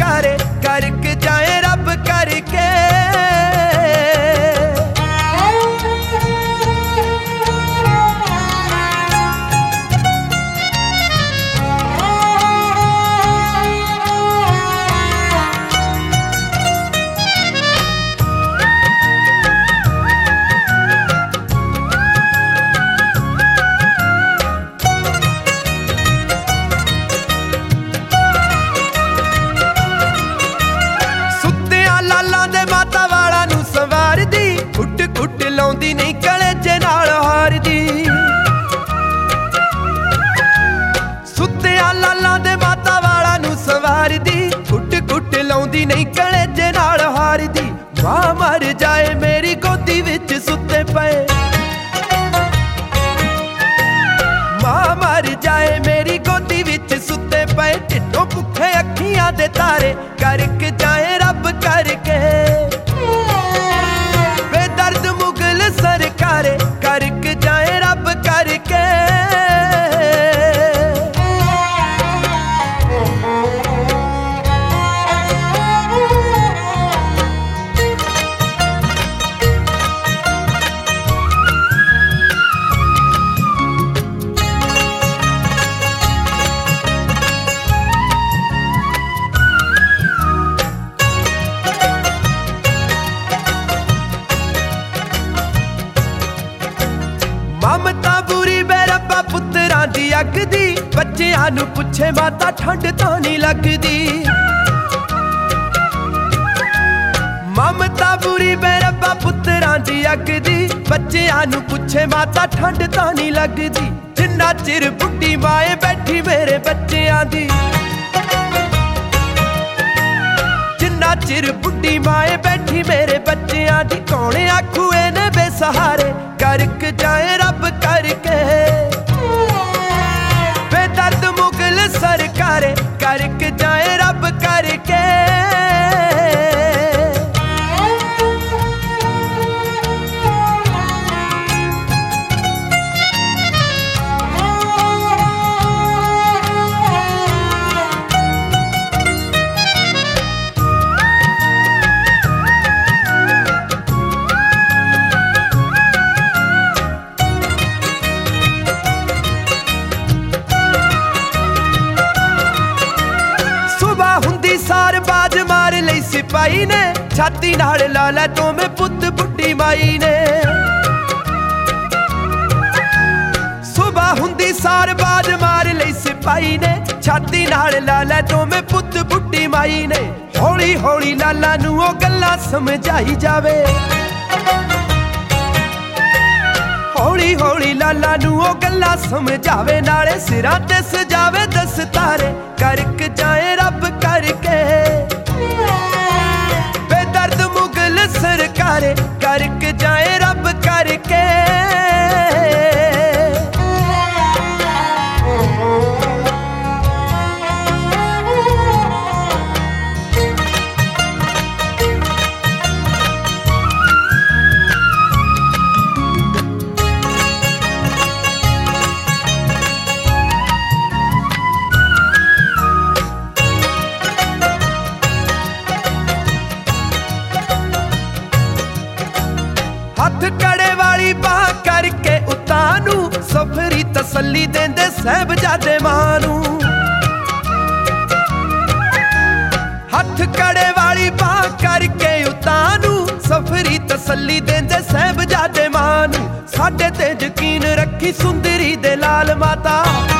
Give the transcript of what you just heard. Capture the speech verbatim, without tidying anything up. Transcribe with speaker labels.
Speaker 1: करे करके जाए रब करके। कुट लाउंदी नहीं कलेजे नाल हारदी, सुत्तिया लालां दे माता वाला नू सवारदी। कुट कुट लाउंदी नहीं कलेजे नाल हारदी। मां मर जाए मेरी गोदी विच सुते पे, मां मर जाए मेरी गोदी विच सुते पे। ढिड्डों भुखे अखियां दे तारे करके जाए रब करके। बेदर्द मुगल सरकारे करके जाए रब करके। ममता बुरी बेरब्बा पुत्तरां दी अग दी, बच्चियां नू पुछे माता ठंड तां नहीं लगदी। ममता बुरी बेरब्बा पुत्तरां दी अग दी, बच्चियां नू पुछे माता ठंड तां नहीं लगदी। जिन्ना चिर बुड्ढी माए बैठी मेरे बच्चियां दी, जिन्ना चिर बुड्ढी माए बैठी मेरे बच्चियां दी। कौन आखू इहने बेसहारे करके जाए रब करके। बेदर्द मुगल सरकारे करके जाए रब करके। सार बाज मार लई सिपाही ने, छाती नाल ला लै दोवें पुत बुड्ढी माई ने। सुबह हुंदी सार बाज मार लई सिपाही ने, छाती नाल ला लै दोवें पुत बुड्ढी माई ने। हौली हौली लाला नू ओ गल्लां समझाई जावे, हौली हौली लाला नू ओ गल्लां समझावे। नाले सिरां ते सजावे दस्तारे करके जाए रब करके। बेदर्द मुगल सरकारे करके जाए रब करके। हथ कड़े वाली बाह करके उतानू, सफरी तसल्ली देंदे साहिबजादे मां नू। हथ कड़े वाली बाह करके उतानू, सफरी तसल्ली देंदे साहिबजादे मां नू। साडे ते यकीन रखी सुंदरी दे लाल माता,